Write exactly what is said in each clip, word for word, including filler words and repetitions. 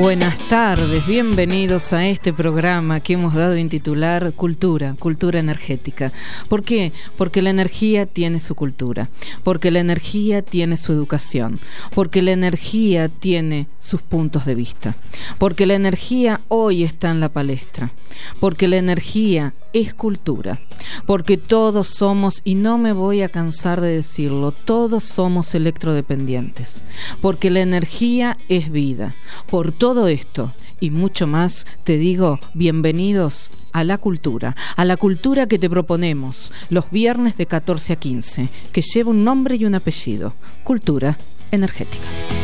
Buenas tardes, bienvenidos a este programa que hemos dado en titular Cultura, Cultura Energética. ¿Por qué? Porque la energía tiene su cultura, porque la energía tiene su educación, porque la energía tiene sus puntos de vista, porque la energía hoy está en la palestra, porque la energía es cultura, porque todos somos, y no me voy a cansar de decirlo, todos somos electrodependientes, porque la energía es vida. Por todo esto y mucho más, te digo, bienvenidos a la cultura, a la cultura que te proponemos los viernes de catorce a quince, que lleva un nombre y un apellido: Cultura Energética.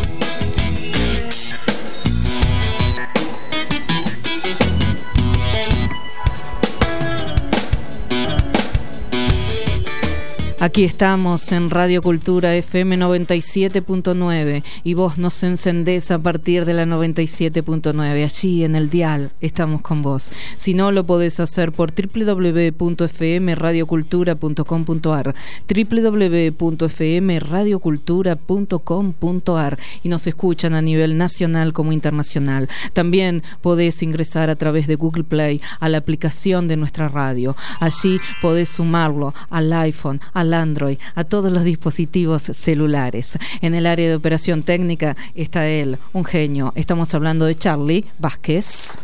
Aquí estamos en Radio Cultura F M noventa y siete punto nueve y vos nos encendés a partir de la noventa y siete punto nueve. Allí en el dial estamos con vos. Si no, lo podés hacer por doble u doble u doble u punto f m radio cultura punto com punto a r, doble u doble u doble u punto f m radio cultura punto com punto a r, y nos escuchan a nivel nacional como internacional. También podés ingresar a través de Google Play a la aplicación de nuestra radio. Allí podés sumarlo al iPhone, al Android, a todos los dispositivos celulares. En el área de operación técnica está él, un genio. Estamos hablando de Charlie Vázquez.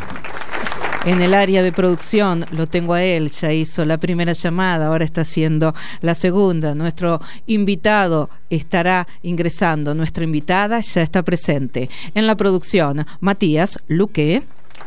En el área de producción lo tengo a él, ya hizo la primera llamada, ahora está haciendo la segunda. Nuestro invitado estará ingresando, nuestra invitada ya está presente. En la producción, Matías Luque.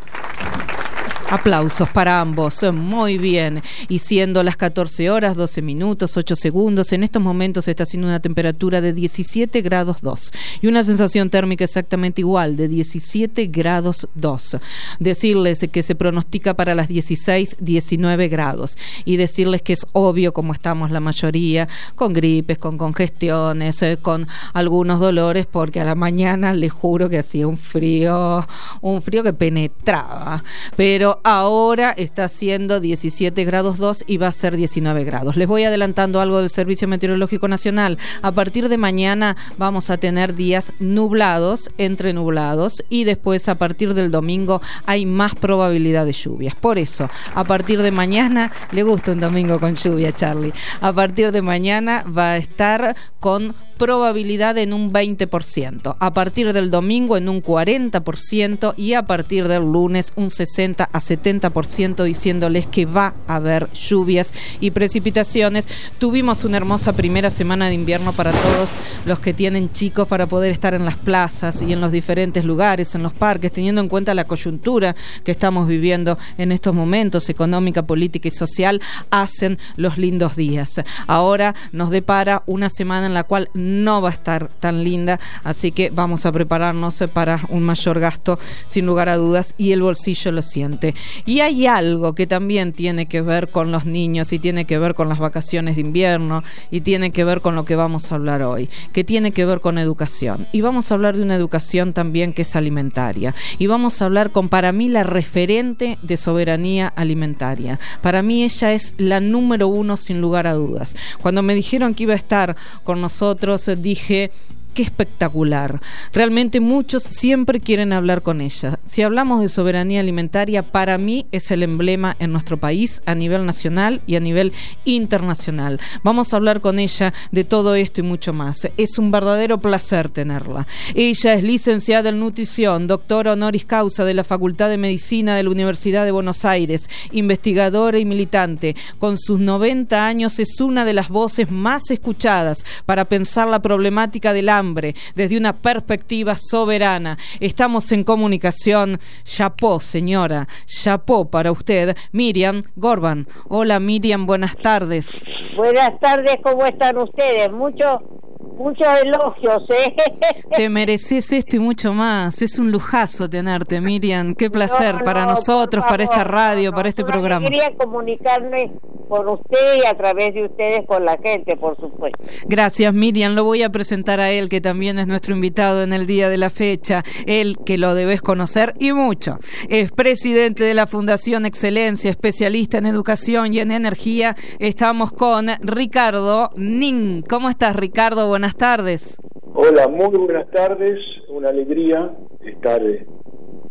Aplausos para ambos, muy bien. Y siendo las catorce horas, doce minutos, ocho segundos, en estos momentos está haciendo una temperatura de diecisiete grados dos y una sensación térmica exactamente igual, de diecisiete grados dos. Decirles que se pronostica para las dieciséis, diecinueve grados, y decirles que es obvio, como estamos la mayoría, con gripes, con congestiones, eh, con algunos dolores, porque a la mañana les juro que hacía un frío, un frío que penetraba, pero ahora está haciendo diecisiete grados dos y va a ser diecinueve grados. Les voy adelantando algo del Servicio Meteorológico Nacional. A partir de mañana vamos a tener días nublados, entre nublados, y después a partir del domingo hay más probabilidad de lluvias. Por eso, a partir de mañana, le gusta un domingo con lluvia, Charlie. A partir de mañana va a estar con probabilidad en un veinte por ciento, a partir del domingo en un cuarenta por ciento y a partir del lunes un sesenta a setenta por ciento, diciéndoles que va a haber lluvias y precipitaciones. Tuvimos una hermosa primera semana de invierno para todos los que tienen chicos, para poder estar en las plazas y en los diferentes lugares, en los parques, teniendo en cuenta la coyuntura que estamos viviendo en estos momentos, económica, política y social. Hacen los lindos días. Ahora nos depara una semana en la cual no va a estar tan linda, así que vamos a prepararnos para un mayor gasto, sin lugar a dudas, y el bolsillo lo siente. Y hay algo que también tiene que ver con los niños, y tiene que ver con las vacaciones de invierno, y tiene que ver con lo que vamos a hablar hoy, que tiene que ver con educación. Y vamos a hablar de una educación también que es alimentaria, y vamos a hablar con, para mí, la referente de soberanía alimentaria. Para mí ella es la número uno, sin lugar a dudas. Cuando me dijeron que iba a estar con nosotros, dije: qué espectacular. Realmente muchos siempre quieren hablar con ella. Si hablamos de soberanía alimentaria, para mí es el emblema en nuestro país a nivel nacional y a nivel internacional. Vamos a hablar con ella de todo esto y mucho más. Es un verdadero placer tenerla. Ella es licenciada en nutrición, doctora honoris causa de la Facultad de Medicina de la Universidad de Buenos Aires, investigadora y militante. Con sus noventa años es una de las voces más escuchadas para pensar la problemática del hambre desde una perspectiva soberana. Estamos en comunicación. Chapó, señora, chapó para usted, Miriam Gorban. Hola, Miriam, buenas tardes. Buenas tardes, ¿cómo están ustedes? Mucho, muchos elogios, ¿eh? Te mereces esto y mucho más. Es un lujazo tenerte, Miriam. Qué placer no, no, para nosotros, favor, para esta radio, no, para este programa. Quería comunicarme con usted y a través de ustedes con la gente, por supuesto. Gracias, Miriam. Lo voy a presentar a él, que también es nuestro invitado en el día de la fecha. Él, que lo debes conocer y mucho. Es presidente de la Fundación Excelencia, especialista en educación y en energía. Estamos con Ricardo Nin. ¿Cómo estás, Ricardo? Buenas tardes. Hola, muy buenas tardes. Una alegría estar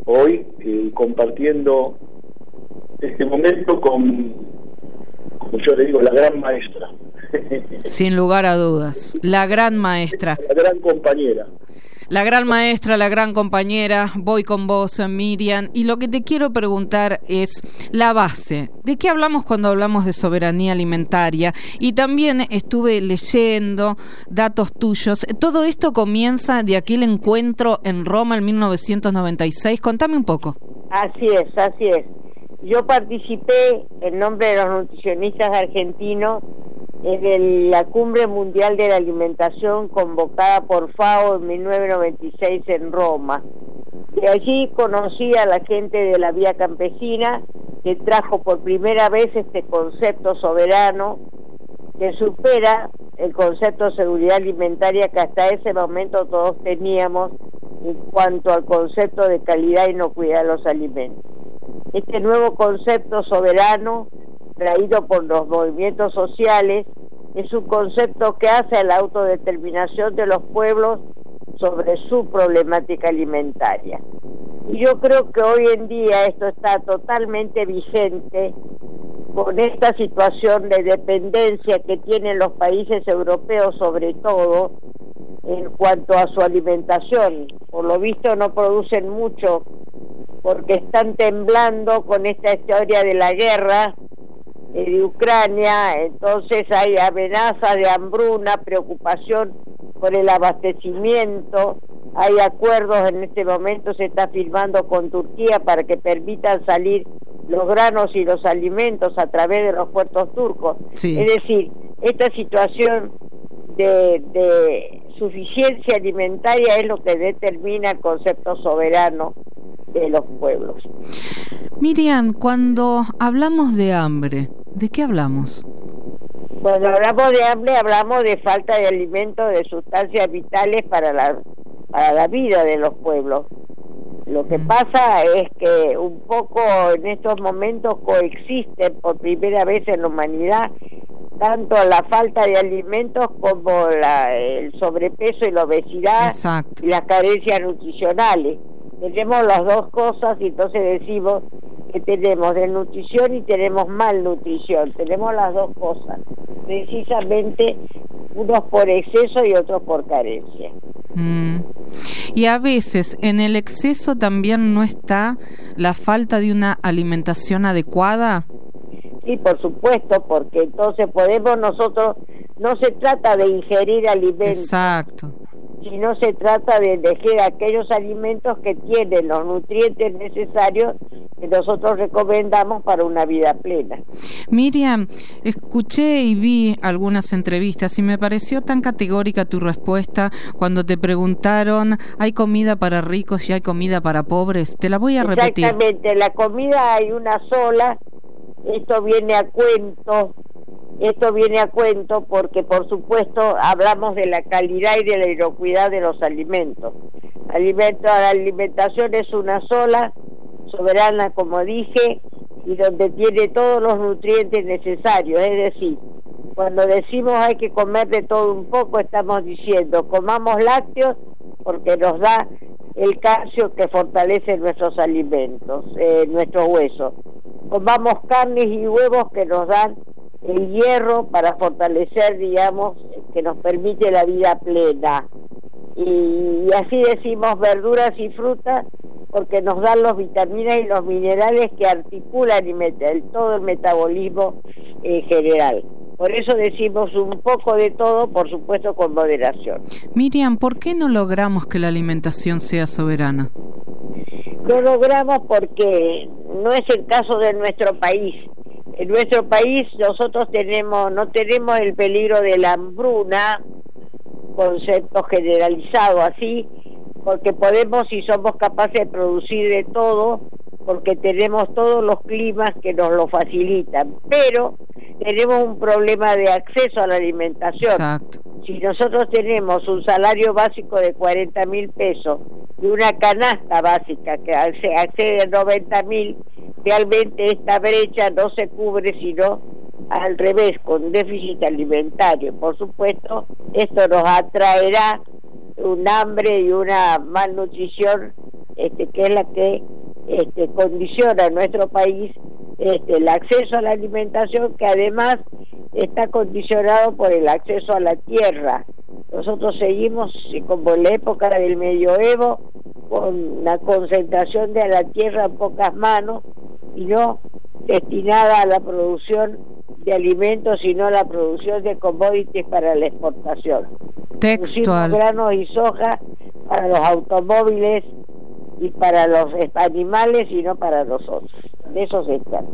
hoy eh, compartiendo este momento con, como yo le digo, la gran maestra. Sin lugar a dudas, la gran maestra. La gran compañera. La gran maestra, la gran compañera, voy con vos, Miriam, y lo que te quiero preguntar es la base. ¿De qué hablamos cuando hablamos de soberanía alimentaria? Y también estuve leyendo datos tuyos. Todo esto comienza de aquel encuentro en Roma en mil novecientos noventa y seis. Contame un poco. Así es, así es. Yo participé en nombre de los nutricionistas argentinos en la Cumbre Mundial de la Alimentación convocada por FAO en mil novecientos noventa y seis en Roma. De allí conocí a la gente de la Vía Campesina, que trajo por primera vez este concepto soberano que supera el concepto de seguridad alimentaria que hasta ese momento todos teníamos en cuanto al concepto de calidad y inocuidad de los alimentos. Este nuevo concepto soberano, traído por los movimientos sociales, es un concepto que hace a la autodeterminación de los pueblos sobre su problemática alimentaria. Y yo creo que hoy en día esto está totalmente vigente con esta situación de dependencia que tienen los países europeos, sobre todo en cuanto a su alimentación. Por lo visto no producen mucho porque están temblando con esta historia de la guerra de Ucrania, entonces hay amenazas de hambruna, preocupación por el abastecimiento, hay acuerdos en este momento, se está firmando con Turquía para que permitan salir los granos y los alimentos a través de los puertos turcos. Sí. Es decir, esta situación de, de suficiencia alimentaria es lo que determina el concepto soberano de los pueblos. Miriam, cuando hablamos de hambre, ¿de qué hablamos? Cuando hablamos de hambre, hablamos de falta de alimentos, de sustancias vitales para la, para la vida de los pueblos. Lo que pasa es que un poco en estos momentos coexisten por primera vez en la humanidad tanto la falta de alimentos como la, el sobrepeso y la obesidad. Exacto. Y las carencias nutricionales. Tenemos las dos cosas y entonces decimos que tenemos desnutrición y tenemos malnutrición. Tenemos las dos cosas, precisamente unos por exceso y otros por carencia. Mm. Y a veces en el exceso también no está la falta de una alimentación adecuada. Sí, por supuesto, porque entonces podemos nosotros, no se trata de ingerir alimentos. Exacto. Sino se trata de elegir aquellos alimentos que tienen los nutrientes necesarios que nosotros recomendamos para una vida plena. Miriam, escuché y vi algunas entrevistas y me pareció tan categórica tu respuesta cuando te preguntaron, ¿hay comida para ricos y hay comida para pobres? Te la voy a repetir. Exactamente, la comida hay una sola, esto viene a cuento. Esto viene a cuento porque, por supuesto, hablamos de la calidad y de la inocuidad de los alimentos. Alimento, la alimentación es una sola, soberana, como dije, y donde tiene todos los nutrientes necesarios. Es decir, cuando decimos hay que comer de todo un poco, estamos diciendo comamos lácteos porque nos da el calcio que fortalece nuestros alimentos, eh, nuestros huesos. Comamos carnes y huevos que nos dan el hierro para fortalecer, digamos, que nos permite la vida plena. Y, y así decimos verduras y frutas porque nos dan las vitaminas y los minerales que articulan y meten todo el metabolismo en general. Por eso decimos un poco de todo, por supuesto con moderación. Miriam, ¿por qué no logramos que la alimentación sea soberana? No logramos porque no es el caso de nuestro país. En nuestro país nosotros tenemos no tenemos el peligro de la hambruna, concepto generalizado así, porque podemos y somos capaces de producir de todo, porque tenemos todos los climas que nos lo facilitan, pero tenemos un problema de acceso a la alimentación. Exacto. Si nosotros tenemos un salario básico de cuarenta mil pesos y una canasta básica que accede a noventa mil, realmente esta brecha no se cubre sino al revés, con déficit alimentario. Por supuesto, esto nos atraerá un hambre y una malnutrición este, que es la que este, condiciona en nuestro país este, el acceso a la alimentación, que además está condicionado por el acceso a la tierra. Nosotros seguimos, como en la época del medioevo, con la concentración de la tierra en pocas manos y no destinada a la producción de alimentos, sino a la producción de commodities para la exportación. Textual. Pusimos granos y soja para los automóviles y para los animales y no para nosotros. De eso se trata.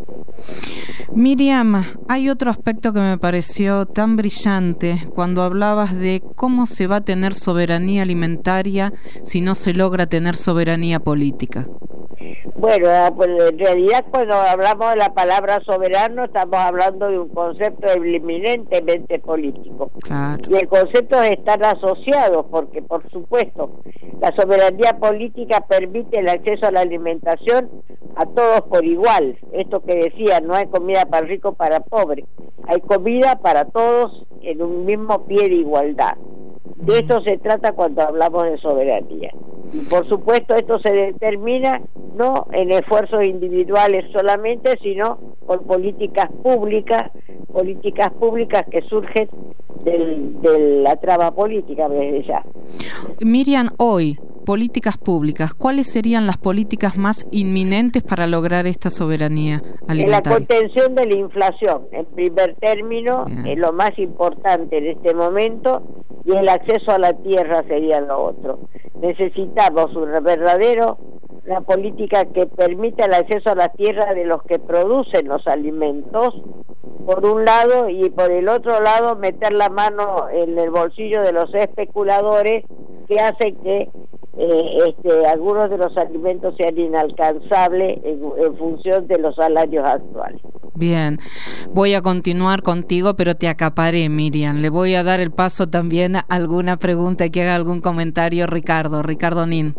Miriam, hay otro aspecto que me pareció tan brillante cuando hablabas de cómo se va a tener soberanía alimentaria si no se logra tener soberanía política. Bueno, pues en realidad cuando hablamos de la palabra soberano estamos hablando de un concepto eminentemente político. Claro. Y el concepto están asociados porque, por supuesto, la soberanía política permite el acceso a la alimentación a todos por igual. Esto que decía, no hay comida para rico para pobre, hay comida para todos en un mismo pie de igualdad. De esto se trata cuando hablamos de soberanía. Y por supuesto esto se determina no en esfuerzos individuales solamente, sino por políticas públicas, políticas públicas que surgen del, de la trama política desde ya. Miriam, hoy, políticas públicas, ¿cuáles serían las políticas más inminentes para lograr esta soberanía alimentaria? En la contención de la inflación, en primer término, Bien. es lo más importante en este momento, y el acceso a la tierra sería lo otro. Necesitamos un verdadero, una política que permita el acceso a la tierra de los que producen los alimentos, por un lado, y por el otro lado meter la mano en el bolsillo de los especuladores que hacen que eh, este, algunos de los alimentos sean inalcanzables en, en función de los salarios actuales. Bien, voy a continuar contigo, pero te acaparé, Miriam. Le voy a dar el paso también a alguna pregunta, que haga algún comentario Ricardo, Ricardo Nin.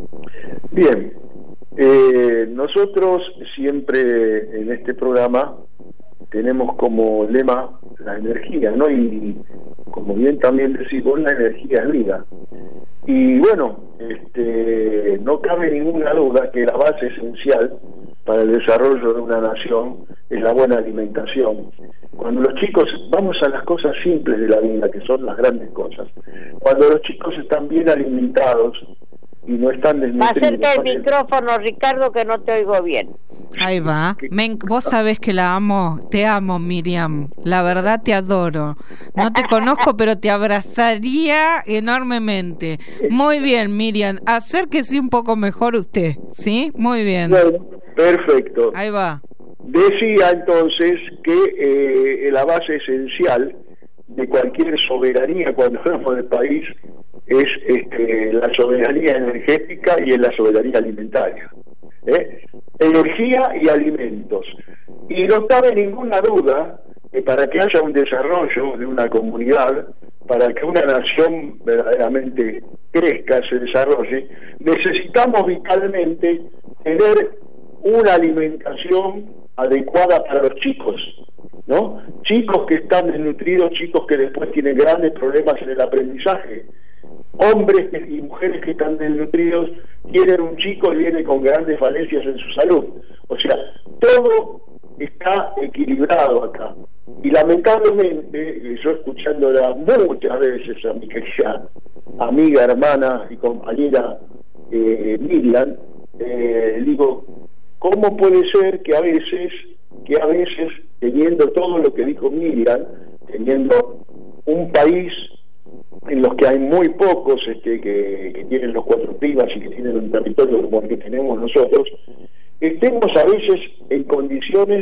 Bien, eh, nosotros siempre en este programa tenemos como lema la energía, ¿no? Y como bien también decimos, la energía es vida. Y bueno, este, no cabe ninguna duda que la base esencial para el desarrollo de una nación es la buena alimentación. Cuando los chicos, vamos a las cosas simples de la vida, que son las grandes cosas. Cuando los chicos están bien alimentados y no están desnutridos. Acerca el micrófono, Ricardo, que no te oigo bien. Ahí va. Me, vos sabés que la amo, te amo, Miriam. La verdad te adoro. No te conozco, pero te abrazaría enormemente. Muy bien, Miriam. Acérquese un poco mejor usted, ¿sí? Muy bien. Bueno, perfecto. Ahí va. Decía entonces que eh, la base esencial de cualquier soberanía, cuando hablamos del país, es este, la soberanía energética y es la soberanía alimentaria. ¿eh? Energía y alimentos. Y no cabe ninguna duda que para que haya un desarrollo de una comunidad, para que una nación verdaderamente crezca, se desarrolle, necesitamos vitalmente tener una alimentación adecuada para los chicos, ¿no? Chicos que están desnutridos, chicos que después tienen grandes problemas en el aprendizaje, hombres que, y mujeres que están desnutridos, tienen un chico y viene con grandes falencias en su salud. O sea, todo está equilibrado acá. Y lamentablemente, yo escuchándola muchas veces a mi querida amiga, hermana y compañera eh, Miriam, eh, digo, ¿cómo puede ser que a veces, que a veces, teniendo todo lo que dijo Miriam, teniendo un país en los que hay muy pocos este, que, que tienen los cuatro climas y que tienen un territorio como el que tenemos nosotros, estemos a veces en condiciones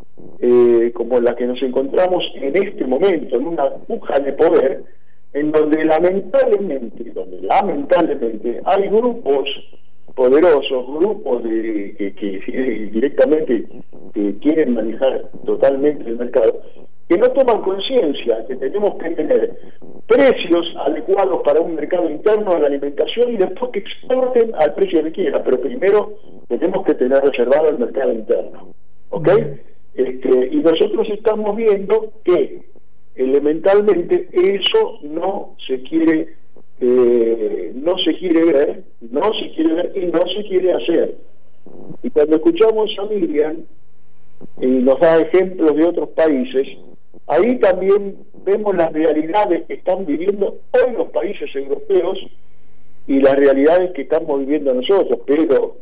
eh, como las que nos encontramos en este momento, en una puja de poder, en donde lamentablemente, donde lamentablemente hay grupos poderosos, grupos de, que, que directamente que quieren manejar totalmente el mercado, que no toman conciencia que tenemos que tener precios adecuados para un mercado interno de la alimentación y después que exporten al precio que quieran, pero primero tenemos que tener reservado el mercado interno, ¿ok? Este, y nosotros estamos viendo que elementalmente eso no se quiere eh, no se quiere ver, no se quiere ver y no se quiere hacer. cuando escuchamos a Miriam y nos da ejemplos de otros países, ahí también vemos las realidades que están viviendo hoy los países europeos y las realidades que estamos viviendo nosotros, pero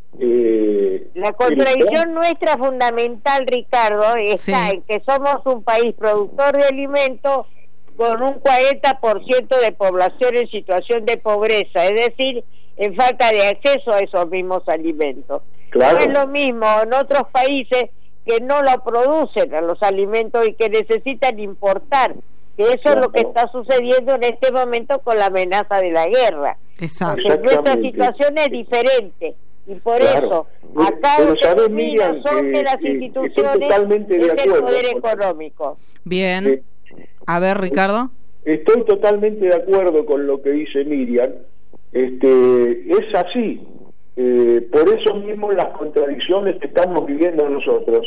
eh, la contradicción el... nuestra fundamental, Ricardo, está sí. en que somos un país productor de alimentos con un cuarenta por ciento de población en situación de pobreza, es decir, en falta de acceso a esos mismos alimentos. Claro. No es lo mismo en otros países que no lo producen a los alimentos y que necesitan importar, que eso claro. es lo que está sucediendo en este momento con la amenaza de la guerra. Exacto. Porque nuestra situación es diferente y por claro. eso acá pero, lo que pero domina Miriam, son que, de las que, instituciones que es acuerdo, el poder porque... económico. Bien. Eh, A ver, Ricardo. Estoy totalmente de acuerdo con lo que dice Miriam. Este, es así. Eh, por eso mismo las contradicciones que estamos viviendo nosotros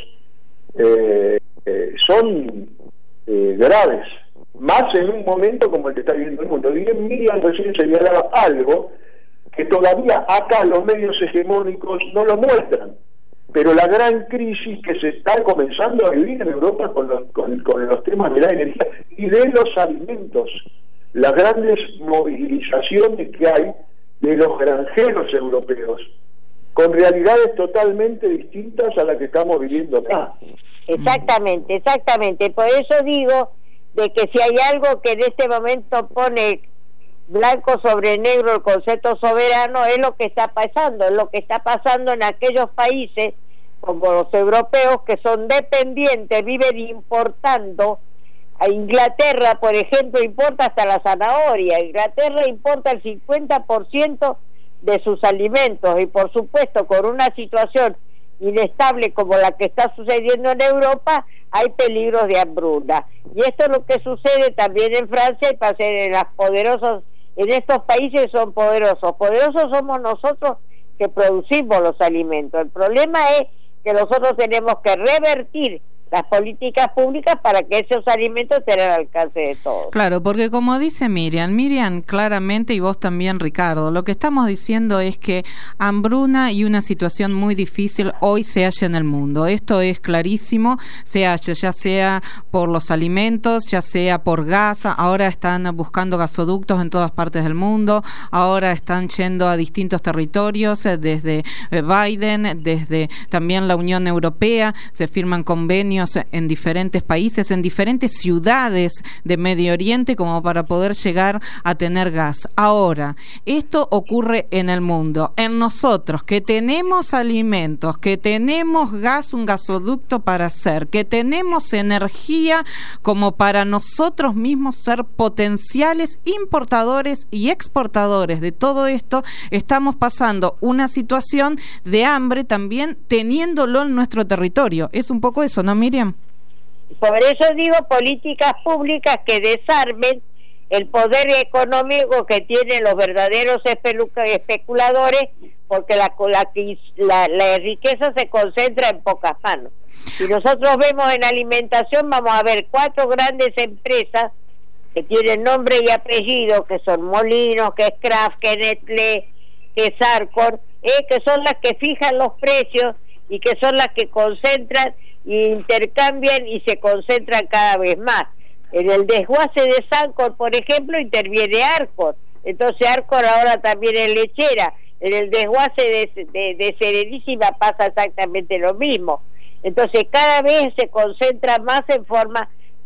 eh, eh, son eh, graves, más en un momento como el que está viviendo el mundo. Y Miriam recién señalaba algo que todavía acá los medios hegemónicos no lo muestran, pero la gran crisis que se está comenzando a vivir en Europa con los, con, con los temas de la energía y de los alimentos, las grandes movilizaciones que hay de los granjeros europeos, con realidades totalmente distintas a las que estamos viviendo acá. Exactamente, exactamente. Por eso digo de que si hay algo que en este momento pone blanco sobre negro el concepto soberano, es lo que está pasando, es lo que está pasando en aquellos países como los europeos que son dependientes, viven importando. A Inglaterra, por ejemplo, importa hasta la zanahoria. Inglaterra importa el cincuenta por ciento de sus alimentos y por supuesto con una situación inestable como la que está sucediendo en Europa hay peligros de hambruna, y esto es lo que sucede también en Francia y pasa en las poderosas, en estos países son poderosos poderosos somos nosotros que producimos los alimentos. El problema es que nosotros tenemos que revertir las políticas públicas para que esos alimentos estén al alcance de todos. Claro, porque como dice Miriam, Miriam claramente, y vos también, Ricardo, lo que estamos diciendo es que hambruna y una situación muy difícil hoy se halla en el mundo. Esto es clarísimo, se halla ya sea por los alimentos, ya sea por gas, ahora están buscando gasoductos en todas partes del mundo, ahora están yendo a distintos territorios, desde Biden, desde también la Unión Europea, se firman convenios en diferentes países, en diferentes ciudades de Medio Oriente como para poder llegar a tener gas. Ahora, esto ocurre en el mundo. En nosotros, que tenemos alimentos, que tenemos gas, un gasoducto para hacer, que tenemos energía como para nosotros mismos ser potenciales importadores y exportadores de todo esto, estamos pasando una situación de hambre también teniéndolo en nuestro territorio. Es un poco eso, ¿no, Miriam? Por eso digo políticas públicas que desarmen el poder económico que tienen los verdaderos especuladores, porque la, la, la, la riqueza se concentra en pocas manos. Si nosotros vemos en alimentación, vamos a ver cuatro grandes empresas que tienen nombre y apellido, que son Molinos, que es Kraft, que es Nestlé, que es Arcor, eh, que son las que fijan los precios y que son las que concentran y intercambian y se concentran cada vez más. En el desguace de Sancor, por ejemplo, interviene Arcor, entonces Arcor ahora también es lechera. En el desguace de, de, de Serenísima pasa exactamente lo mismo. Entonces cada vez se concentra más en forma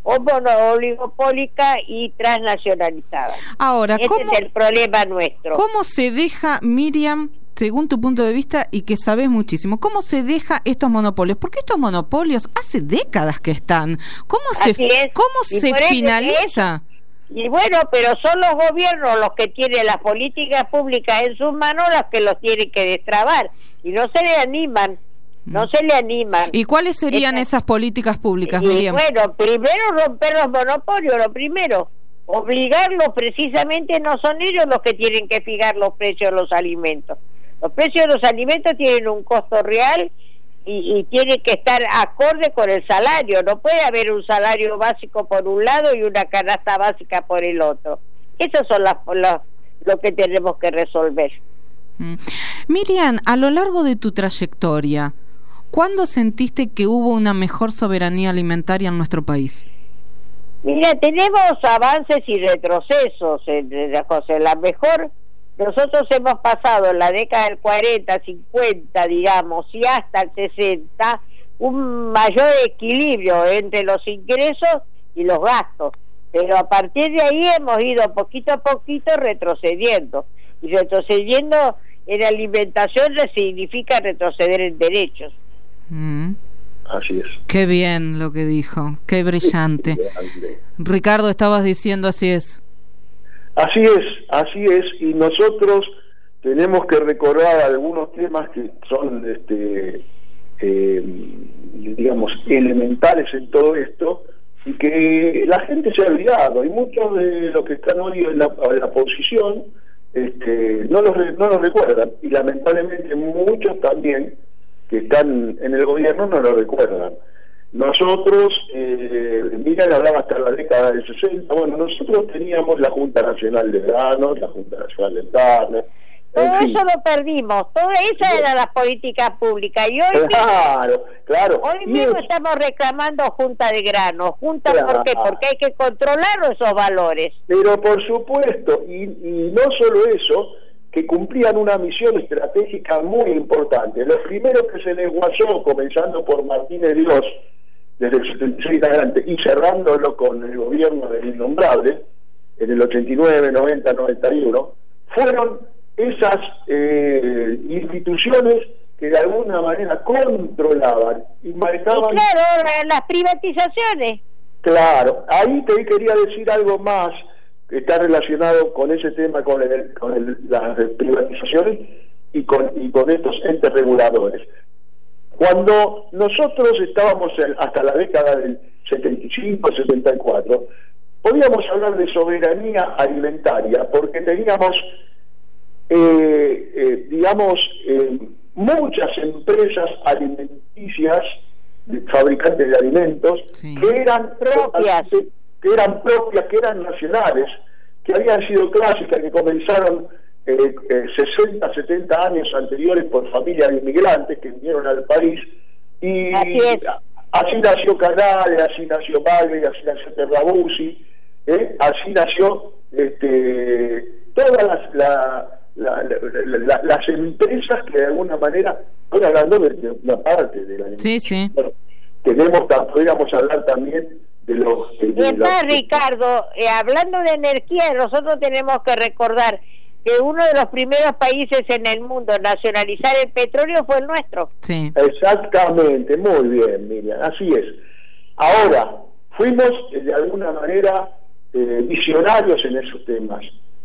oligopólica y transnacionalizada. Ahora, ese ¿cómo, es el problema nuestro. ¿Cómo se deja, Miriam, según tu punto de vista y que sabes muchísimo, cómo se deja estos monopolios? Porque estos monopolios hace décadas que están. ¿Cómo Así se es. cómo Y se por eso finaliza? Y bueno, pero son los gobiernos los que tienen las políticas públicas en sus manos las que los tienen que destrabar y no se le animan. No se le animan. ¿Y cuáles serían Esas, esas políticas públicas, y Miriam? Bueno, primero romper los monopolios, lo primero. Obligarlos, precisamente no son ellos los que tienen que fijar los precios de los alimentos. Los precios de los alimentos tienen un costo real y, y tienen que estar acorde con el salario. No puede haber un salario básico por un lado y una canasta básica por el otro. Eso son las, las, lo que tenemos que resolver. Mm. Miriam, a lo largo de tu trayectoria, ¿cuándo sentiste que hubo una mejor soberanía alimentaria en nuestro país? Mira, tenemos avances y retrocesos en las cosas. La mejor, nosotros hemos pasado en la década del cuarenta, cincuenta, digamos, y hasta el sesenta, un mayor equilibrio entre los ingresos y los gastos. Pero a partir de ahí hemos ido poquito a poquito retrocediendo. Y retrocediendo en alimentación significa retroceder en derechos. Mm. Así es. Qué bien lo que dijo, qué brillante. Ricardo, estabas diciendo, así es. Así es, así es, y nosotros tenemos que recordar algunos temas que son, este, eh, digamos, elementales en todo esto, y que la gente se ha olvidado, y muchos de los que están hoy en la, en la posición este, no los no los recuerdan, y lamentablemente muchos también que están en el gobierno no lo recuerdan. Nosotros, eh, Miriam hablaba hasta la década del sesenta, bueno, nosotros teníamos la Junta Nacional de Granos, la Junta Nacional de Carne. Todo eso lo perdimos, todas esas eran las políticas públicas, y hoy claro, mismo, claro. hoy mismo es... estamos reclamando Junta de Granos. Junta, claro. ¿Por qué? Porque hay que controlar esos valores. Pero por supuesto, y, y no solo eso, que cumplían una misión estratégica muy importante. Los primeros que se desguazó, comenzando por Martínez Dios, desde el setenta y seis adelante, y cerrándolo con el gobierno del Innombrable, en el ochenta y nueve, noventa, noventa y uno, fueron esas eh, instituciones que de alguna manera controlaban y marcaban... Y claro, las privatizaciones. Claro, ahí te quería decir algo más que está relacionado con ese tema, con, el, con el, las privatizaciones y con, y con estos entes reguladores. Cuando nosotros estábamos en, hasta la década del setenta y cinco, setenta y cuatro, podíamos hablar de soberanía alimentaria porque teníamos, eh, eh, digamos, eh, muchas empresas alimenticias, fabricantes de alimentos, sí, que eran propias, que eran propias, que eran nacionales, que habían sido clásicas, que comenzaron eh, eh, sesenta, setenta años anteriores por familias de inmigrantes que vinieron al país, y así, así nació Canale, así nació Bagre, así nació Terrabuzzi, ¿eh? así nació este, todas las, la, la, la, la, las empresas que de alguna manera, estoy hablando de una parte de la sí, sí. Bueno, tenemos, podríamos hablar también de los... De, de y está, los... Ricardo, eh, hablando de energía, nosotros tenemos que recordar que uno de los primeros países en el mundo en nacionalizar el petróleo fue el nuestro. Sí. Exactamente, muy bien, Miriam, así es. Ahora, fuimos eh, de alguna manera eh, visionarios en esos temas.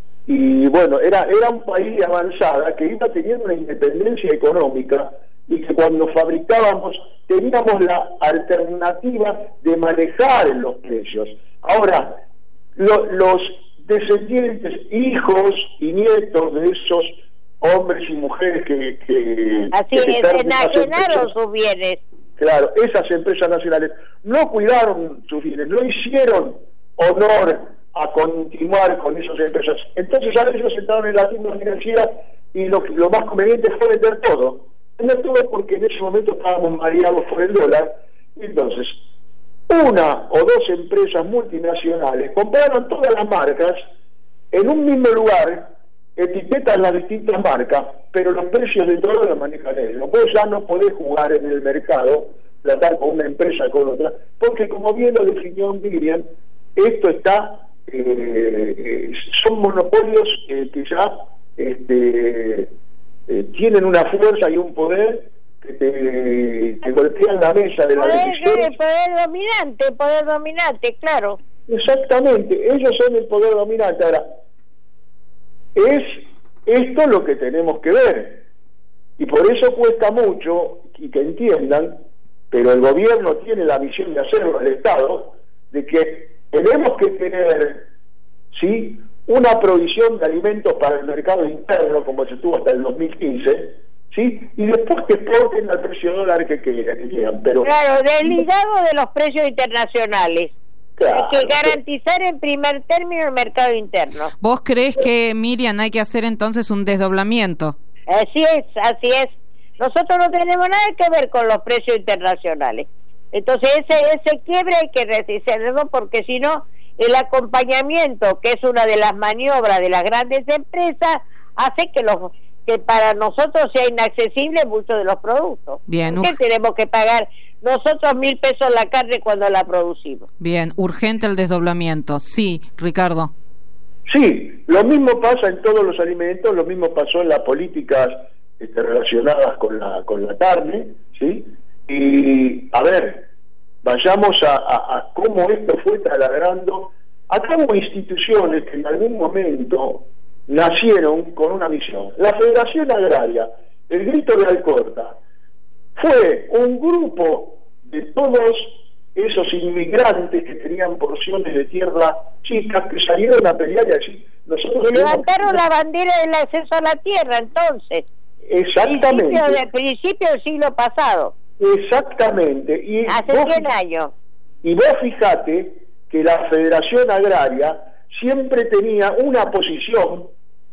Y bueno, era, era un país de avanzada que iba teniendo una independencia económica y que cuando fabricábamos teníamos la alternativa de manejar los precios. Ahora, lo, los descendientes, hijos y nietos de esos hombres y mujeres que... que Así que es, enajenaron sus bienes. Claro, esas empresas nacionales no cuidaron sus bienes, no hicieron honor a continuar con esas empresas. Entonces a ellos entraron en la tienda financiera y lo, lo más conveniente fue vender todo. Vender todo porque en ese momento estábamos mareados por el dólar. Entonces, una o dos empresas multinacionales compraron todas las marcas en un mismo lugar, etiquetan las distintas marcas, pero los precios de todo los manejan ellos. Vos ya no podés jugar en el mercado, tratar con una empresa con otra, porque como bien lo definió Miriam, esto está, eh, eh, son monopolios eh, que ya este, eh, tienen una fuerza y un poder que te que golpean la mesa de la decisión. El poder dominante, poder dominante, claro. Exactamente, ellos son el poder dominante. Ahora, es esto lo que tenemos que ver, y por eso cuesta mucho, y que entiendan, pero el gobierno tiene la misión de hacerlo, el Estado, de que tenemos que tener, ¿sí?, una provisión de alimentos para el mercado interno, como se tuvo hasta el dos mil quince, ¿sí?, y después que exporten al precio dólar que quieran, que quieran. Pero claro, desligado de los precios internacionales. Claro, hay que garantizar en primer término el mercado interno. ¿Vos crees que, Miriam, hay que hacer entonces un desdoblamiento? Así es, así es. Nosotros no tenemos nada que ver con los precios internacionales. Entonces ese ese quiebre hay que realizarlo, porque si no, el acompañamiento, que es una de las maniobras de las grandes empresas, hace que los que para nosotros sea inaccesible muchos de los productos. Bien. ¿Por qué tenemos que pagar nosotros mil pesos la carne cuando la producimos? Bien, urgente el desdoblamiento. Sí, Ricardo. Sí, lo mismo pasa en todos los alimentos, lo mismo pasó en las políticas este, relacionadas con la con la carne, ¿sí? Y, a ver, vayamos a, a, a cómo esto fue taladrando. Acá hubo instituciones que en algún momento nacieron con una misión. La Federación Agraria, el Grito de Alcorta, fue un grupo de todos esos inmigrantes que tenían porciones de tierra chicas, que salieron a pelear y así nosotros y levantaron la bandera del acceso a la tierra, entonces. Exactamente. Principio, de, principio del siglo pasado. Exactamente. Y hace vos, cien años. Y vos fijate que la Federación Agraria siempre tenía una posición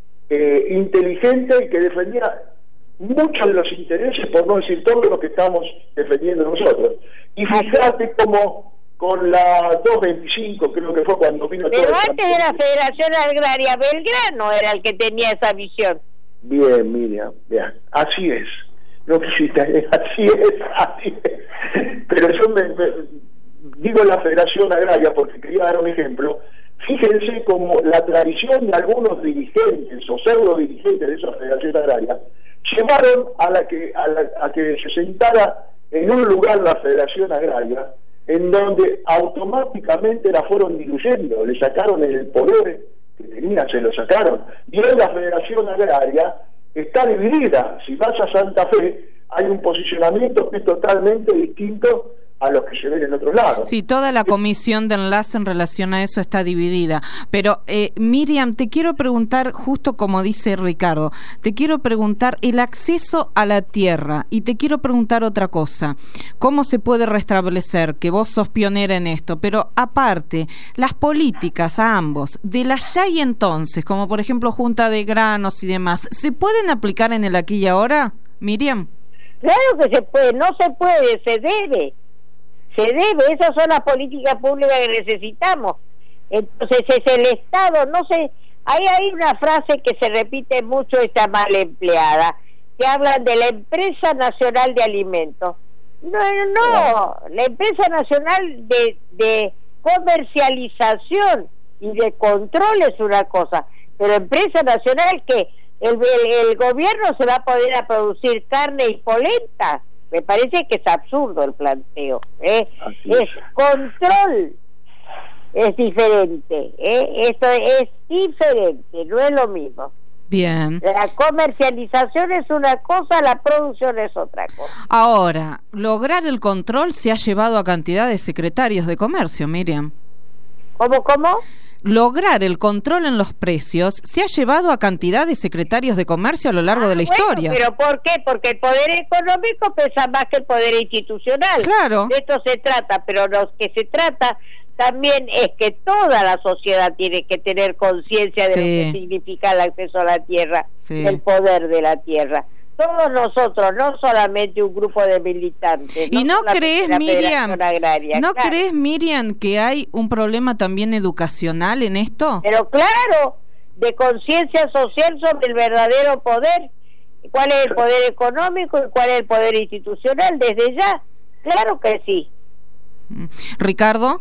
eh, inteligente y que defendía muchos de los intereses, por no decir todo lo que estamos defendiendo nosotros. Y fíjate cómo con la doscientos veinticinco, creo que fue cuando vino... Pero antes de la Federación Agraria, Belgrano era el que tenía esa visión. Bien, Miriam, bien, así es. No quisiste, así es, así es. Pero yo me, me digo la Federación Agraria porque quería dar un ejemplo. Fíjense como la tradición de algunos dirigentes o pseudo dirigentes de esa Federación Agraria llevaron a la que a, la, a que se sentara en un lugar la Federación Agraria, en donde automáticamente la fueron diluyendo, le sacaron el poder que tenía, se lo sacaron. Y hoy la Federación Agraria está dividida. Si vas a Santa Fe, hay un posicionamiento que es totalmente distinto a los que se ven en otros lados. Sí, toda la comisión de enlace en relación a eso está dividida. Pero, eh, Miriam, te quiero preguntar, justo como dice Ricardo, te quiero preguntar el acceso a la tierra, y te quiero preguntar otra cosa. ¿Cómo se puede restablecer? Que vos sos pionera en esto, pero aparte, las políticas a ambos, de la ya y entonces, como por ejemplo Junta de Granos y demás, ¿se pueden aplicar en el aquí y ahora, Miriam? Claro que se puede, no se puede, se debe. Se debe, esas son las políticas públicas que necesitamos. Entonces es el Estado, no sé, ahí hay una frase que se repite mucho, está mal empleada, que hablan de la Empresa Nacional de Alimentos. No, no, la Empresa Nacional de, de Comercialización y de Control es una cosa, pero Empresa Nacional que el, el, el gobierno se va a poder a producir carne y polenta. Me parece que es absurdo el planteo, ¿eh? Es. es control, es diferente, ¿eh? Esto es diferente, no es lo mismo. Bien. La comercialización es una cosa, la producción es otra cosa. Ahora, lograr el control se ha llevado a cantidad de secretarios de comercio, Miriam. ¿Cómo, cómo? Lograr el control en los precios se ha llevado a cantidad de secretarios de comercio a lo largo ah, de la bueno, historia. ¿Pero por qué? Porque el poder económico pesa más que el poder institucional. Claro. De esto se trata, pero lo que se trata también es que toda la sociedad tiene que tener conciencia de sí. lo que significa el acceso a la tierra, sí. el poder de la tierra. Todos nosotros, no solamente un grupo de militantes. ¿Y no, no crees, Miriam, agraria, no claro. crees, Miriam, que hay un problema también educacional en esto? Pero claro, de conciencia social sobre el verdadero poder. ¿Cuál es el poder económico y cuál es el poder institucional? Desde ya, claro que sí. ¿Ricardo?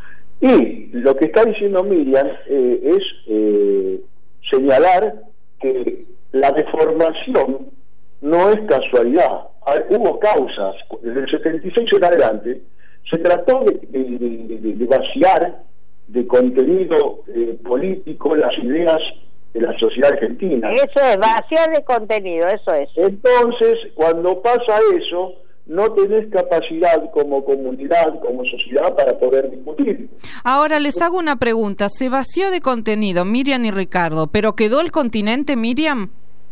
Y lo que está diciendo Miriam eh, es eh, señalar que la deformación no es casualidad. Hubo causas. Desde el setenta y seis en adelante se trató de, de, de, de vaciar de contenido eh, político las ideas de la sociedad argentina. Eso es, vaciar de contenido, eso es. Entonces, cuando pasa eso, no tenés capacidad como comunidad, como sociedad, para poder discutir. Ahora les hago una pregunta. Se vació de contenido, Miriam y Ricardo, ¿pero quedó el continente, Miriam?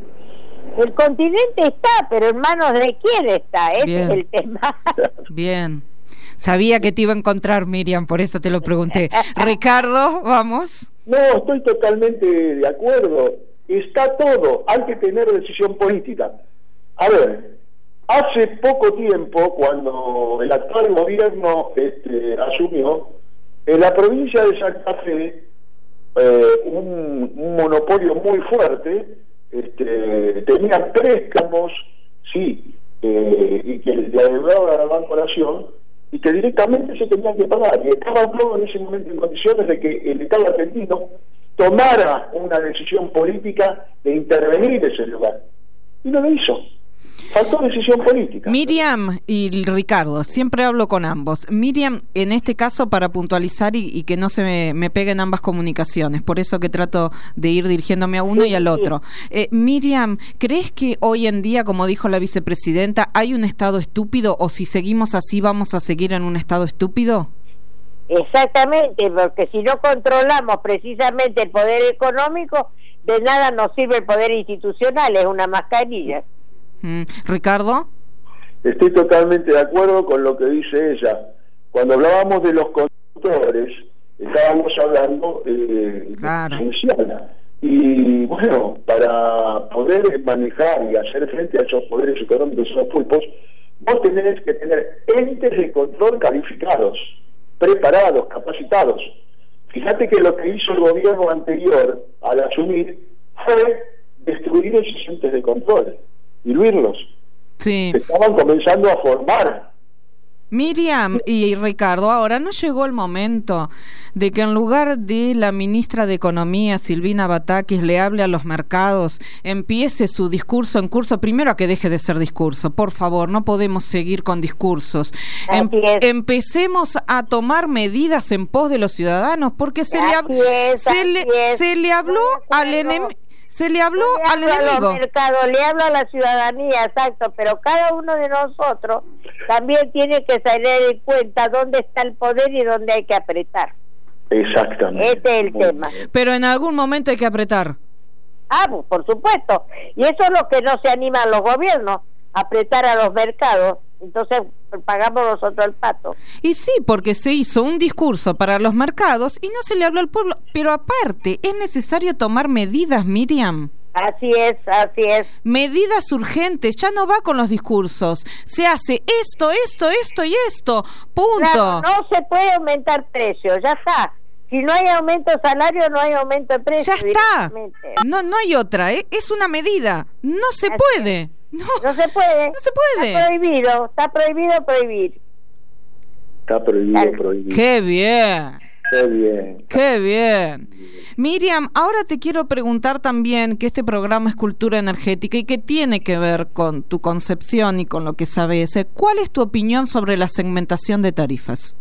El continente está, pero en manos de quién está, ese Bien. es el tema. Bien. Sabía que te iba a encontrar, Miriam, por eso te lo pregunté. Ricardo, vamos. No, estoy totalmente de acuerdo. está todo, hay que tener decisión política. A ver, hace poco tiempo, cuando el actual gobierno este, asumió, en la provincia de Santa Fe, eh, un, un monopolio muy fuerte, este, tenía préstamos, sí, eh, y que le adeudaban a la Banco Nación, y que directamente se tenían que pagar, y estaba todo en ese momento en condiciones de que el Estado argentino tomara una decisión política de intervenir ese lugar, y no lo hizo. Faltó decisión política. Miriam y Ricardo, siempre hablo con ambos. Miriam, en este caso, para puntualizar y, y que no se me, me peguen ambas comunicaciones, por eso que trato de ir dirigiéndome a uno sí, y al otro. Eh, Miriam, ¿crees que hoy en día, como dijo la vicepresidenta, hay un Estado estúpido, o si seguimos así vamos a seguir en un Estado estúpido? Exactamente, porque si no controlamos precisamente el poder económico, de nada nos sirve el poder institucional, es una mascarilla. Ricardo. Estoy totalmente de acuerdo con lo que dice ella. Cuando hablábamos de los conductores, estábamos hablando eh, claro. de esencial. Y bueno, para poder manejar y hacer frente a esos poderes económicos, esos pulpos, vos tenés que tener entes de control calificados, preparados, capacitados. Fíjate que lo que hizo el gobierno anterior al asumir fue destruir esos entes de control, diluirlos. Sí. Se estaban comenzando a formar. Miriam y Ricardo, ahora ¿no llegó el momento de que en lugar de la ministra de Economía, Silvina Batakis, le hable a los mercados, empiece su discurso en curso? Primero, a que deje de ser discurso, por favor, no podemos seguir con discursos. Em, empecemos a tomar medidas en pos de los ciudadanos, porque se, le, es, se, le, se le habló al enemigo. Se le habló al enemigo. Al mercado, le hablo a la ciudadanía, exacto, pero cada uno de nosotros también tiene que tener en cuenta dónde está el poder y dónde hay que apretar. Exactamente. Este es el Muy tema. bien. Pero en algún momento hay que apretar. Ah, pues, por supuesto. Y eso es lo que no se animan los gobiernos, apretar a los mercados. Entonces pagamos nosotros el pato. Y sí, porque se hizo un discurso para los mercados y no se le habló al pueblo. Pero aparte, es necesario tomar medidas, Miriam. Así es, así es. Medidas urgentes, ya no va con los discursos. Se hace esto, esto, esto y esto. Punto. Claro, no se puede aumentar precios, ya está. Si no hay aumento de salario, no hay aumento de precios. Ya está. No, no hay otra, ¿eh? Es una medida. No se así puede. Es. No, no se puede. No se puede. Está prohibido, está prohibido prohibir. Está prohibido Dale. prohibir. ¡Qué bien! ¡Qué bien! ¡Qué bien! Miriam, ahora te quiero preguntar también, que este programa es Cultura Energética y que tiene que ver con tu concepción y con lo que sabes. ¿Cuál es tu opinión sobre la segmentación de tarifas?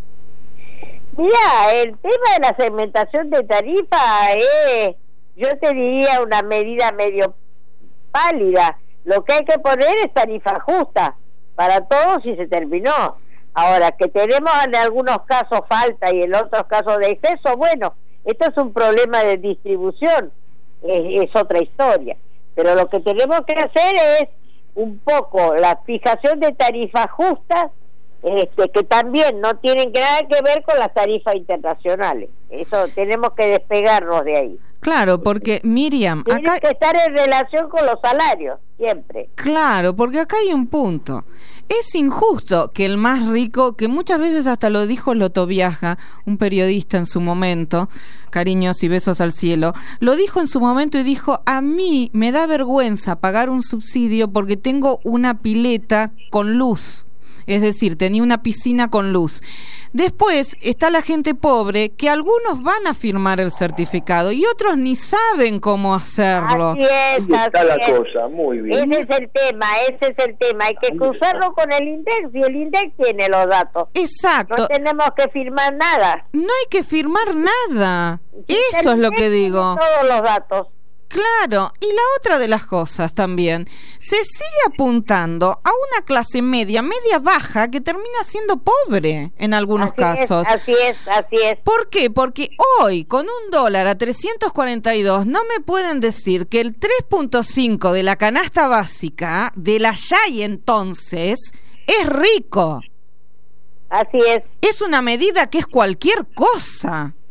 Mira, el tema de la segmentación de tarifa es, yo te diría, una medida medio pálida. Lo que hay que poner es tarifa justa para todos y se terminó. Ahora, que tenemos en algunos casos falta y en otros casos de exceso, bueno, esto es un problema de distribución, es, es otra historia. Pero lo que tenemos que hacer es un poco la fijación de tarifas justas, este, que también no tienen nada que ver con las tarifas internacionales. Eso tenemos que despegarnos de ahí. Claro, porque Miriam, tiene acá que estar en relación con los salarios, siempre. Claro, porque acá hay un punto. Es injusto que el más rico, que muchas veces hasta lo dijo Loto Viaja, un periodista en su momento, cariños y besos al cielo, lo dijo en su momento y dijo: a mí me da vergüenza pagar un subsidio porque tengo una pileta con luz. Es decir, tenía una piscina con luz. Después está la gente pobre, que algunos van a firmar el certificado y otros ni saben cómo hacerlo. Así es, Ahí está así la es. cosa, muy bien. Ese es el tema, ese es el tema. Hay que cruzarlo con el INDEX y el INDEX tiene los datos. Exacto. No tenemos que firmar nada. No hay que firmar nada. Eso es lo que digo. Todos los datos. Claro, y la otra de las cosas también, se sigue apuntando a una clase media, media baja, que termina siendo pobre en algunos así casos. Es, así es, así es. ¿Por qué? Porque hoy, con un dólar a trescientos cuarenta y dos, no me pueden decir que el tres punto cinco de la canasta básica, de la ya y entonces, es rico. Así es. Es una medida que es cualquier cosa.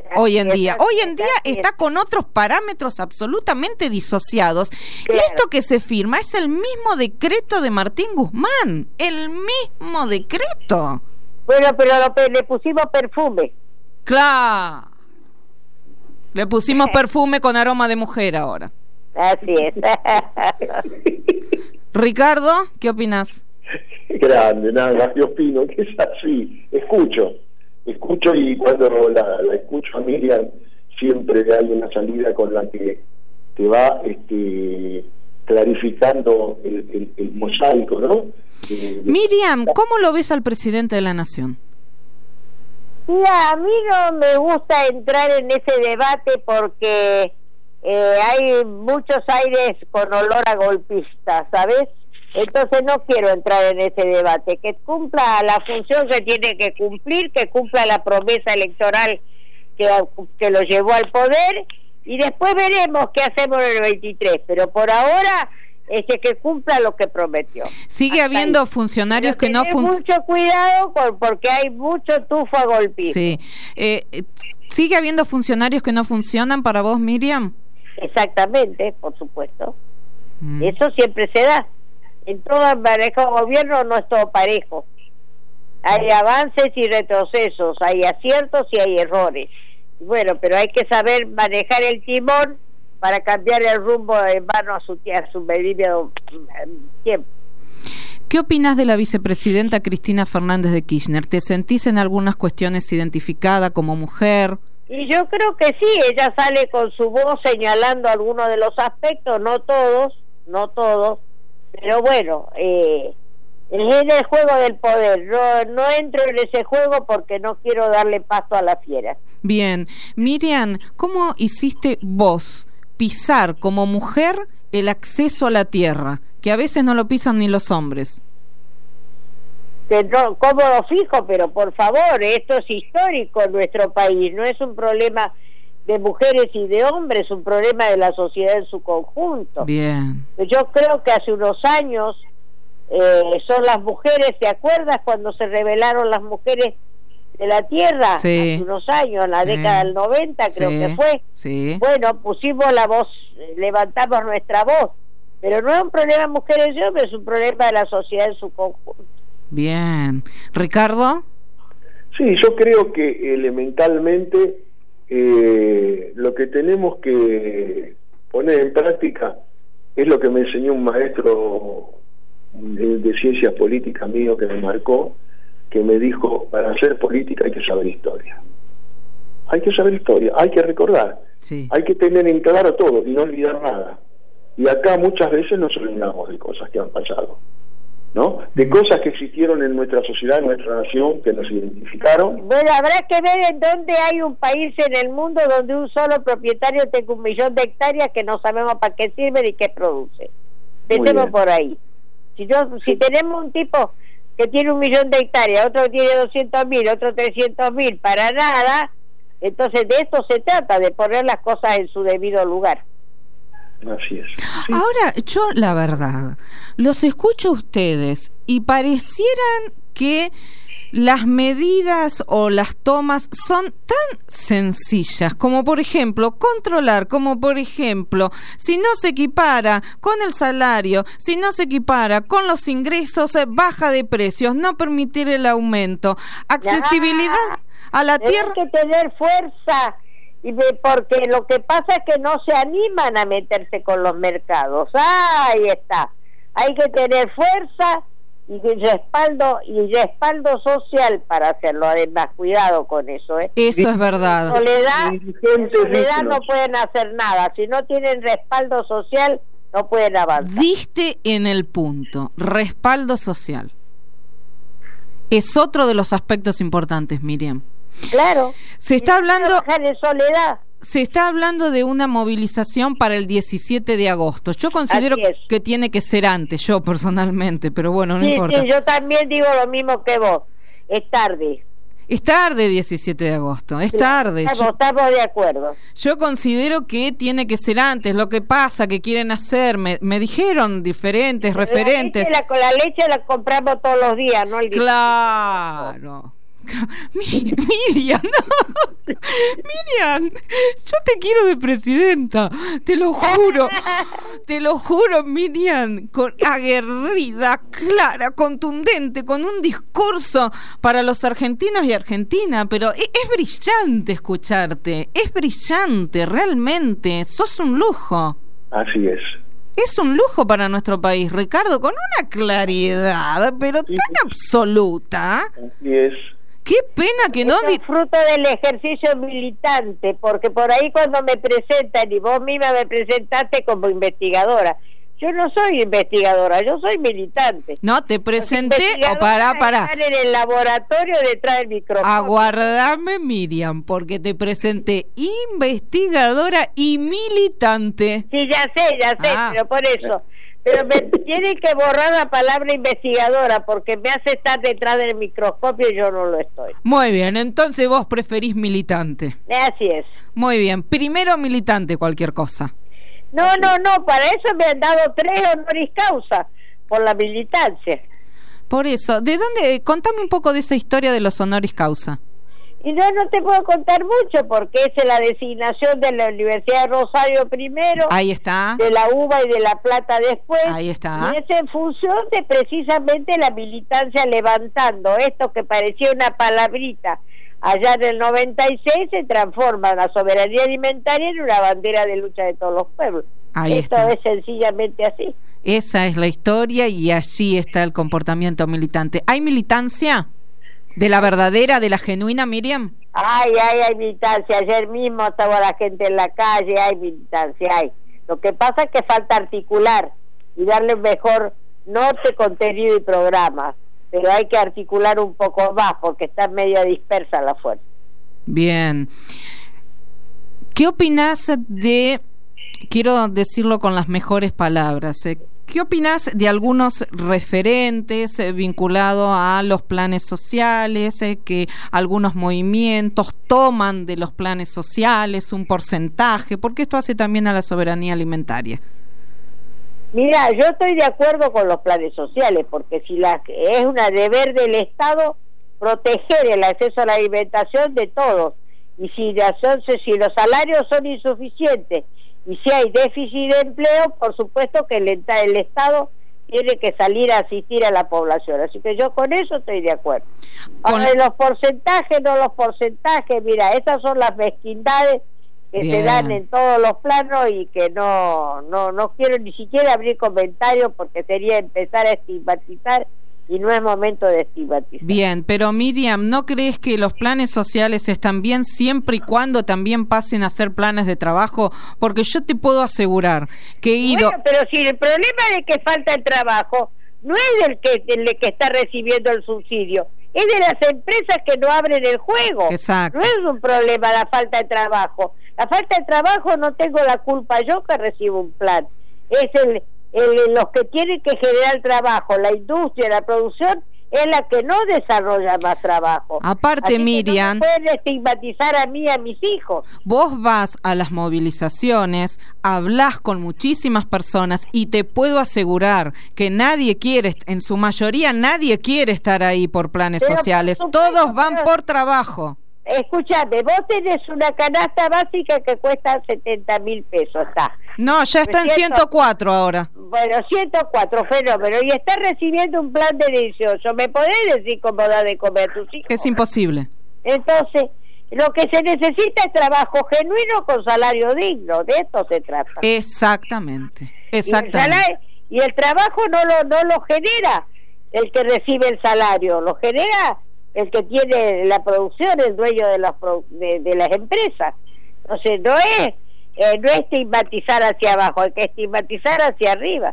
hoy en día. Hoy en día Así es. está con otros parámetros absolutamente disociados. Claro. Y esto que se firma es el mismo decreto de Martín Guzmán, el mismo decreto. Bueno, pero lo, le pusimos perfume. Claro. Le pusimos perfume con aroma de mujer ahora. Así es. Ricardo, ¿qué opinas? Grande, nada, yo opino que es así. Escucho, escucho y cuando la, la escucho a Miriam siempre hay una salida con la que te va este, clarificando el, el, el mosaico, ¿no? Eh, Miriam, ¿cómo lo ves al presidente de la Nación? Mira, a mí no me gusta entrar en ese debate porque eh, hay muchos aires con olor a golpista, ¿sabes? Entonces no quiero entrar en ese debate. Que cumpla la función que tiene que cumplir, que cumpla la promesa electoral que, que lo llevó al poder, y después veremos qué hacemos en el veintitrés. Pero por ahora es que cumpla lo que prometió. Sigue Hasta habiendo ahí. funcionarios Pero que no tener funcionan. mucho cuidado con, porque hay mucho tufo a golpismo. Sí. Eh, eh, ¿Sigue habiendo funcionarios que no funcionan para vos, Miriam? Exactamente, por supuesto. Mm. Eso siempre se da. En todo el manejo de gobierno no es todo parejo. Hay avances y retrocesos, hay aciertos y hay errores. Bueno, pero hay que saber manejar el timón para cambiar el rumbo en vano a su, a su debido tiempo. ¿Qué opinas de la vicepresidenta Cristina Fernández de Kirchner? ¿Te sentís en algunas cuestiones identificada como mujer? Y yo creo que sí, ella sale con su voz señalando algunos de los aspectos, no todos, no todos, pero bueno, eh, es en el juego del poder. No, no entro en ese juego porque no quiero darle paso a la fiera. Bien. Miriam, ¿cómo hiciste vos pisar como mujer el acceso a la tierra, que a veces no lo pisan ni los hombres? Que no, ¿cómo lo fijo? Pero por favor, esto es histórico en nuestro país, no es un problema de mujeres y de hombres, es un problema de la sociedad en su conjunto. Bien. Yo creo que hace unos años eh, son las mujeres, ¿te acuerdas cuando se rebelaron las mujeres de la tierra? Sí. Hace unos años, en la Sí. década del noventa creo Sí. que fue. Sí. Bueno, pusimos la voz, levantamos nuestra voz, pero no es un problema de mujeres y hombres, es un problema de la sociedad en su conjunto. Bien. Ricardo. Sí, yo creo que elementalmente eh, lo que tenemos que poner en práctica es lo que me enseñó un maestro de, de ciencias políticas mío que me marcó, que me dijo: para hacer política hay que saber historia. Hay que saber historia, hay que recordar, Sí. hay que tener en claro todo y no olvidar nada. Y acá muchas veces nos olvidamos de cosas que han pasado, ¿no? De cosas que existieron en nuestra sociedad, en nuestra nación, que nos identificaron. Bueno, habrá que ver en dónde hay un país en el mundo donde un solo propietario tenga un millón de hectáreas que no sabemos para qué sirven y qué produce. Empecemos bien. por ahí. Si yo, si tenemos un tipo que tiene un millón de hectáreas, otro que tiene doscientos mil, otro trescientos mil, para nada, entonces de esto se trata, de poner las cosas en su debido lugar. Así es. Sí. Ahora, yo la verdad, los escucho a ustedes y parecieran que las medidas o las tomas son tan sencillas, como por ejemplo controlar, como por ejemplo, si no se equipara con el salario, si no se equipara con los ingresos, eh, baja de precios, no permitir el aumento, accesibilidad a la tierra. Tienen que tener fuerza, y de, porque lo que pasa es que no se animan a meterse con los mercados. Ah, ahí está. Hay que tener fuerza y respaldo y respaldo social para hacerlo. Además, cuidado con eso, ¿eh? Eso es verdad. Soledad, en Dirigentes soledad no dignos. pueden hacer nada. Si no tienen respaldo social, no pueden avanzar. Diste en el punto, respaldo social. Es otro de los aspectos importantes, Miriam. Claro. Se está hablando, Trabajar en soledad. se está hablando de una movilización para el diecisiete de agosto. Yo considero Así es. que tiene que ser antes, yo personalmente, pero bueno, no Sí, importa. sí, yo también digo lo mismo que vos. Es tarde. Es tarde diecisiete de agosto, es tarde. Estamos, Yo, estamos de acuerdo. yo considero que tiene que ser antes. Lo que pasa, que quieren hacer, me, me dijeron diferentes referentes. La leche, la, con la leche la compramos todos los días, ¿no? El Claro, Miriam, no. Miriam, yo te quiero de presidenta, te lo juro, te lo juro, Miriam, con, aguerrida, clara, contundente, con un discurso para los argentinos y argentinas, pero es, es brillante escucharte, es brillante, realmente, sos un lujo. Así es. Es un lujo para nuestro país, Ricardo, con una claridad, pero tan absoluta. Así es. Qué pena que no... Es fruto del ejercicio militante, porque por ahí cuando me presentan, y vos misma me presentaste como investigadora, yo no soy investigadora, yo soy militante. No, te presenté... O oh, pará, pará. Están en el laboratorio detrás del micrófono. Aguardame, Miriam, porque te presenté investigadora y militante. Sí, ya sé, ya sé, ah. pero por eso... Pero me tienen que borrar la palabra investigadora porque me hace estar detrás del microscopio y yo no lo estoy. Muy bien, entonces vos preferís militante. Así es. Muy bien, primero militante cualquier cosa. No, no, no, para eso me han dado tres honoris causa por la militancia. Por eso, ¿de dónde? Contame un poco de esa historia de los honoris causa. Y no, no te puedo contar mucho porque es la designación de la Universidad de Rosario primero. Ahí está. De la U B A y de La Plata después. Ahí está. Y es en función de precisamente la militancia levantando esto que parecía una palabrita. Allá en el noventa y seis se transforma la soberanía alimentaria en una bandera de lucha de todos los pueblos. Ahí esto está. Es sencillamente así. Esa es la historia y allí está el comportamiento militante. ¿Hay militancia? ¿De la verdadera, de la genuina, Miriam? Ay, ay, hay militancia. Ayer mismo estaba la gente en la calle, hay militancia, hay. Lo que pasa es que falta articular y darle mejor norte, contenido y programa. Pero hay que articular un poco más porque está medio dispersa la fuerza. Bien. ¿Qué opinás de, quiero decirlo con las mejores palabras, eh, ¿qué opinás de algunos referentes eh, vinculados a los planes sociales, eh, que algunos movimientos toman de los planes sociales un porcentaje? Porque esto hace también a la soberanía alimentaria. Mira, yo estoy de acuerdo con los planes sociales, porque si la, es un deber del Estado proteger el acceso a la alimentación de todos, y si, si los salarios son insuficientes, y si hay déficit de empleo, por supuesto que el, el Estado tiene que salir a asistir a la población. Así que yo con eso estoy de acuerdo. Con... Ahora, los porcentajes, no los porcentajes, mira, esas son las mezquindades que Bien. se dan en todos los planos y que no, no, no quiero ni siquiera abrir comentarios porque sería empezar a estigmatizar y no es momento de estigmatizar. Bien, pero Miriam, ¿no crees que los planes sociales están bien siempre y cuando también pasen a ser planes de trabajo? Porque yo te puedo asegurar que he ido... Bueno, pero si el problema de que falta el trabajo no es del que, del que está recibiendo el subsidio, es de las empresas que no abren el juego. Exacto. No es un problema la falta de trabajo. La falta de trabajo no tengo la culpa yo que recibo un plan. Es el... El, los que tienen que generar trabajo, la industria, la producción, es la que no desarrolla más trabajo. Aparte, Así Miriam, que no me pueden estigmatizar a mí y a mis hijos. Vos vas a las movilizaciones, hablás con muchísimas personas y te puedo asegurar que nadie quiere, en su mayoría nadie quiere estar ahí por planes pero sociales, por supuesto, todos van pero... por trabajo. Escuchame, vos tenés una canasta básica que cuesta setenta mil pesos, está. No, ya está en ciento cuatro ahora. Bueno, ciento cuatro, fenómeno. Y estás recibiendo un plan de dieciocho. ¿Me podés decir cómo da de comer a tus hijos? Es imposible. Entonces, lo que se necesita es trabajo genuino con salario digno. De esto se trata. Exactamente, exactamente. Y el, salario, y el trabajo no lo, no lo genera el que recibe el salario, lo genera el que tiene la producción, el dueño de las, de, de las empresas. Entonces, no es... Eh, no estigmatizar hacia abajo, hay que estigmatizar hacia arriba.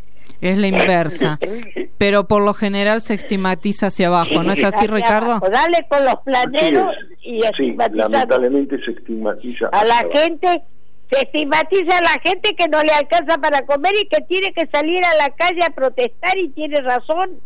Es la inversa, pero por lo general se estigmatiza hacia abajo, ¿no es así, hacia Ricardo? Abajo. Dale con los planeros y sí, lamentablemente se estigmatiza a la abajo. gente, se estigmatiza a la gente que no le alcanza para comer y que tiene que salir a la calle a protestar y tiene razón.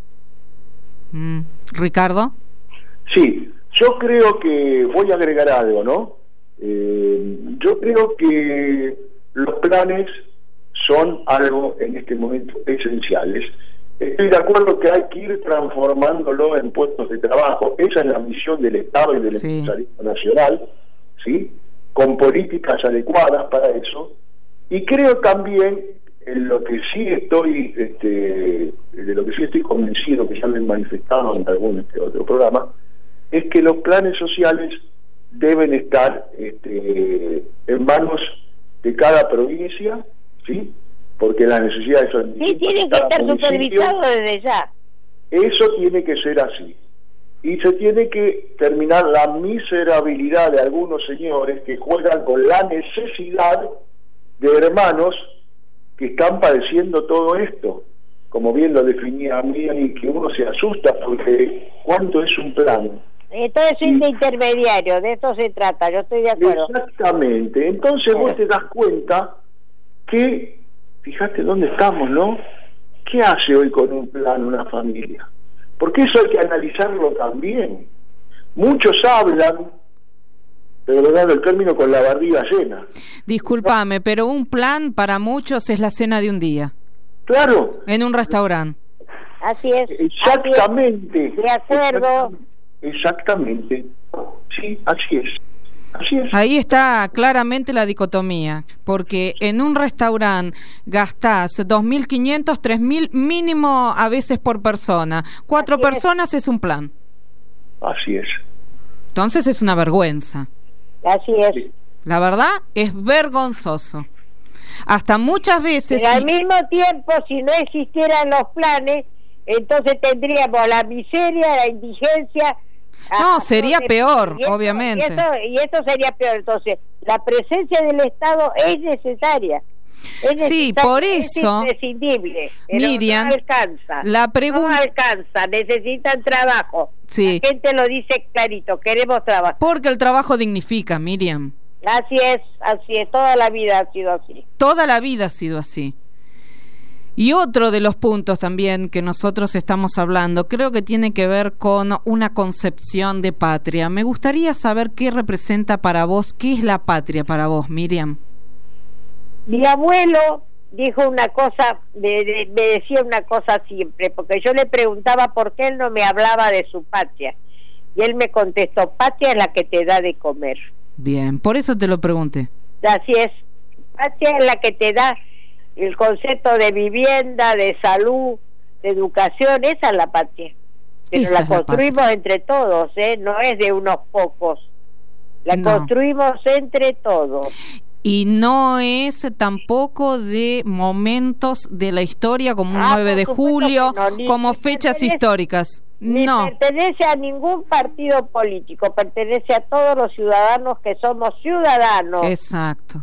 Mm. ¿Ricardo? Sí, yo creo que voy a agregar algo, ¿no? Eh, yo creo que los planes son algo en este momento esenciales Estoy de acuerdo que hay que ir transformándolo en puestos de trabajo. Esa es la misión del Estado y del sí. empresariado nacional, ¿sí? Con políticas adecuadas para eso. Y creo también, en lo que sí estoy, este, de lo que sí estoy convencido, que ya me he manifestado en algún este, otro programa, es que los planes sociales deben estar este, en manos de cada provincia, ¿sí? Porque las necesidades son sí, tiene que estar supervisado desde ya. Eso tiene que ser así. Y se tiene que terminar la miserabilidad de algunos señores que juegan con la necesidad de hermanos que están padeciendo todo esto. Como bien lo definía Miriam, y que uno se asusta porque ¿cuánto es un plan? Entonces es de intermediario, de esto se trata, yo estoy de acuerdo. Exactamente. Entonces vos te das cuenta que, fíjate dónde estamos, ¿no? ¿Qué hace hoy con un plan una familia? Porque eso hay que analizarlo también. Muchos hablan, perdonando el término, con la barriga llena. Discúlpame, pero un plan para muchos es la cena de un día. Claro. En un restaurante. Así es. Exactamente. Así es. De acuerdo. Exactamente. Sí, así es. Así es. Ahí está claramente la dicotomía, porque en un restaurante gastás dos mil quinientos, tres mil mínimo a veces por persona. Cuatro Así personas es. es un plan. Así es. Entonces es una vergüenza. Así es. Sí. La verdad es vergonzoso. Hasta muchas veces... Pero al mismo tiempo, si no existieran los planes, entonces tendríamos la miseria, la indigencia... No, sería peor, y eso, obviamente. Y eso, y eso sería peor. Entonces, la presencia del Estado es necesaria. Es necesaria, sí, por eso... Es imprescindible. Pero Miriam, no alcanza. la pregunta... No alcanza, necesitan trabajo. Sí. La gente lo dice clarito, queremos trabajo. Porque el trabajo dignifica, Miriam. Así es, así es, toda la vida ha sido así. Toda la vida ha sido así. Y otro de los puntos también que nosotros estamos hablando, creo que tiene que ver con una concepción de patria. Me gustaría saber qué representa para vos, qué es la patria para vos, Miriam. Mi abuelo dijo una cosa, me, me decía una cosa siempre, porque yo le preguntaba por qué él no me hablaba de su patria. Y él me contestó, patria es la que te da de comer. Bien, por eso te lo pregunté. Así es, patria es la que te da el concepto de vivienda, de salud, de educación, esa es la patria. Pero esa la construimos la entre todos, ¿eh? No es de unos pocos. La no. construimos entre todos. Y no es tampoco de momentos de la historia como un ah, nueve de julio, no, ni, como ni fechas históricas. Ni no. pertenece a ningún partido político, pertenece a todos los ciudadanos que somos ciudadanos. Exacto.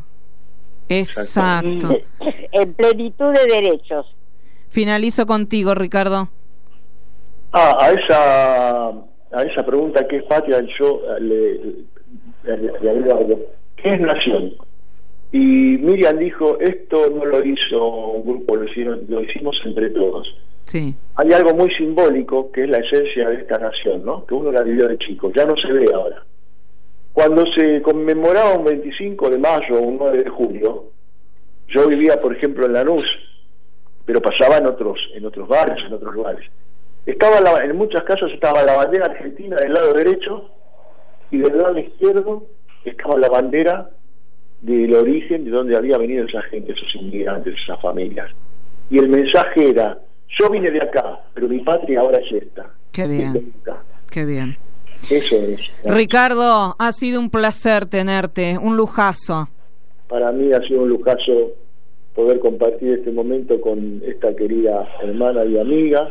Exacto. En plenitud de derechos. Finalizo contigo, Ricardo. Ah, a esa a esa pregunta, ¿qué es patria? Yo le, le, le agrego, ¿qué es nación? Y Miriam dijo, esto no lo hizo un grupo, lo hicieron, lo hicimos entre todos. Sí. Hay algo muy simbólico que es la esencia de esta nación, ¿no? Que uno la vivió de chico, ya no se ve ahora. Cuando se conmemoraba un veinticinco de mayo o un nueve de julio, yo vivía, por ejemplo, en Lanús, pero pasaba en otros en otros barrios, en otros lugares. Estaba la, en muchas casas estaba la bandera argentina del lado derecho y del lado izquierdo estaba la bandera del origen de donde había venido esa gente, esos inmigrantes, esas familias. Y el mensaje era, yo vine de acá, pero mi patria ahora es esta. Qué bien, qué bien. Eso es. Ricardo, ha sido un placer tenerte, un lujazo. Para mí ha sido un lujazo poder compartir este momento con esta querida hermana y amiga,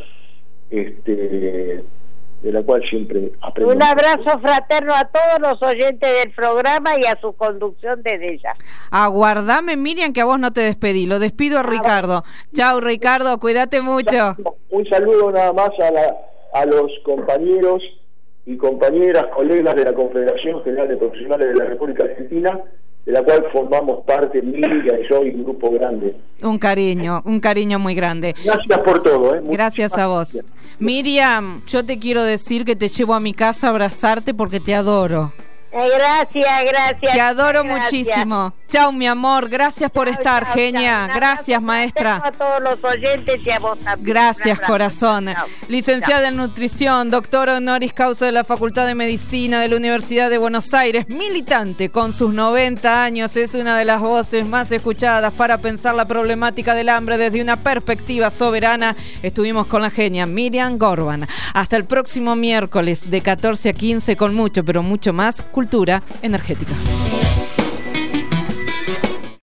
este, de la cual siempre aprendo. Un abrazo fraterno a todos los oyentes del programa y a su conducción desde ella. Aguardame, Miriam, que a vos no te despedí. Lo despido a Ricardo. Chau, Ricardo, cuídate mucho. Un saludo nada más a, la, a los compañeros y compañeras, colegas de la Confederación General de Profesionales de la República Argentina, de la cual formamos parte Miriam y yo y un grupo grande. Un cariño, un cariño muy grande. Gracias por todo. ¿eh? Gracias a vos. Gracias. Miriam, yo te quiero decir que te llevo a mi casa a abrazarte porque te adoro. Gracias, gracias. Te adoro gracias. muchísimo. Chau, mi amor, gracias por Chau, estar, chau, genia. chau. Gracias, maestra. A todos los oyentes y a vos también. Gracias, corazón. Chau. Licenciada Chau. en nutrición, doctora honoris causa de la Facultad de Medicina de la Universidad de Buenos Aires, militante con sus noventa años, es una de las voces más escuchadas para pensar la problemática del hambre desde una perspectiva soberana. Estuvimos con la genia Miriam Gorban. Hasta el próximo miércoles de catorce a quince con mucho, pero mucho más cultura energética.